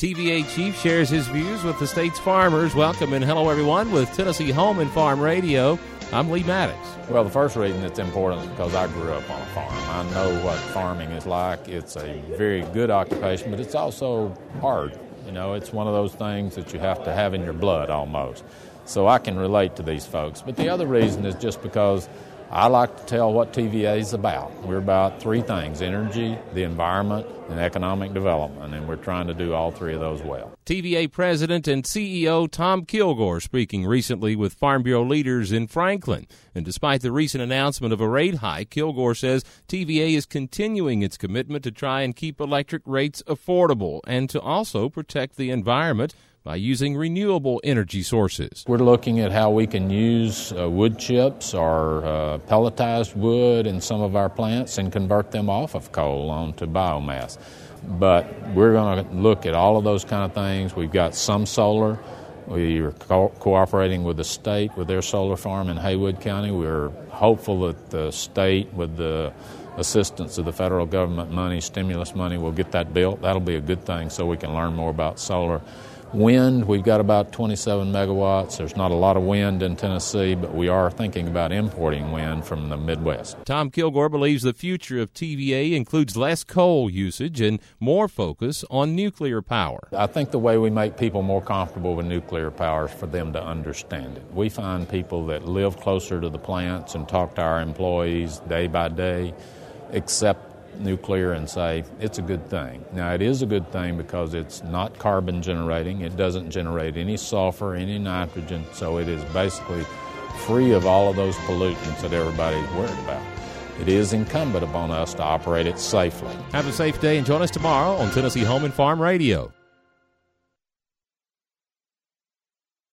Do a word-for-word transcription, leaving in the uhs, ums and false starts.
T V A chief shares his views with the state's farmers. Welcome and hello, everyone, with Tennessee Home and Farm Radio. I'm Lee Maddox. Well, the first reason it's important is because I grew up on a farm. I know what farming is like. It's a very good occupation, but it's also hard. You know, it's one of those things that you have to have in your blood almost. So I can relate to these folks. But the other reason is just because I like to tell what T V A is about. We're about three things: energy, the environment, and economic development, and we're trying to do all three of those well. T V A President and C E O Tom Kilgore speaking recently with Farm Bureau leaders in Franklin. And despite the recent announcement of a rate hike, Kilgore says T V A is continuing its commitment to try and keep electric rates affordable and to also protect the environment by using renewable energy sources. We're looking at how we can use uh, wood chips or uh, pelletized wood in some of our plants and convert them off of coal onto biomass. But we're going to look at all of those kind of things. We've got some solar. We are co- cooperating with the state with their solar farm in Haywood County. We're hopeful that the state, with the assistance of the federal government money, stimulus money, will get that built. That'll be a good thing so we can learn more about solar. Wind, we've got about twenty-seven megawatts. There's not a lot of wind in Tennessee, but we are thinking about importing wind from the Midwest. Tom Kilgore believes the future of T V A includes less coal usage and more focus on nuclear power. I think the way we make people more comfortable with nuclear power is for them to understand it. We find people that live closer to the plants and talk to our employees day by day, accept nuclear and say it's a good thing. Now, it is a good thing because it's not carbon generating. It doesn't generate any sulfur, any nitrogen, so it is basically free of all of those pollutants that everybody's worried about. It is incumbent upon us to operate it safely. Have a safe day and join us tomorrow on Tennessee Home and Farm Radio.